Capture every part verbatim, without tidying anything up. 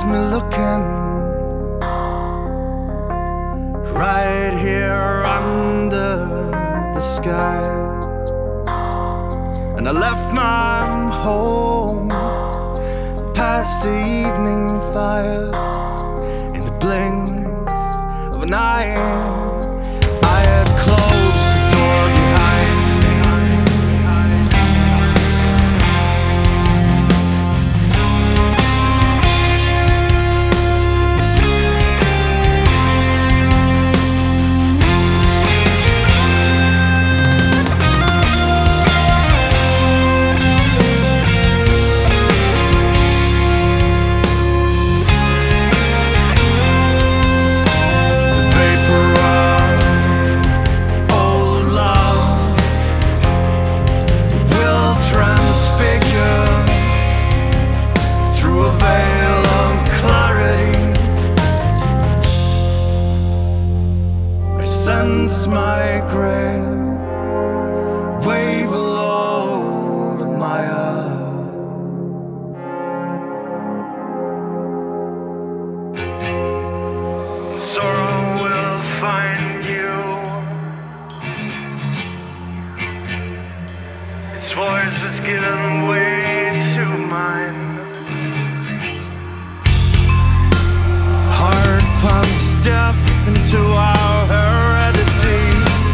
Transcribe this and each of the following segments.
has me looking right here under the sky. And I left my home past the evening fire in the blink of an eye. I had closed the door behind me. Sense my grave way below the mire. Sorrow will find you. Its voice is giving way to mine. Heart pumps death into our heredity.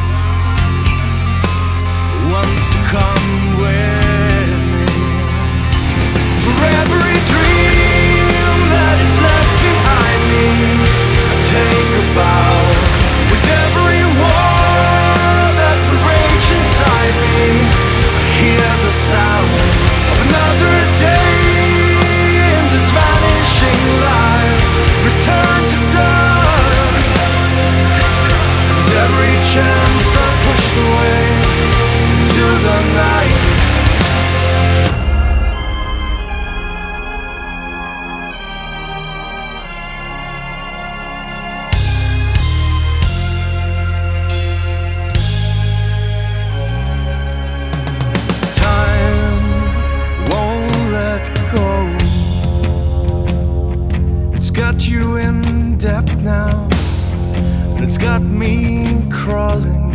Who wants to come with me? For every dream that is left behind me, I take a bow. With every war that will rage inside me, I hear the sound of another day in this vanishing life. Return to dust. Every chance I pushed away into the night. Time won't let go. It's got you in depth now. It's got me crawling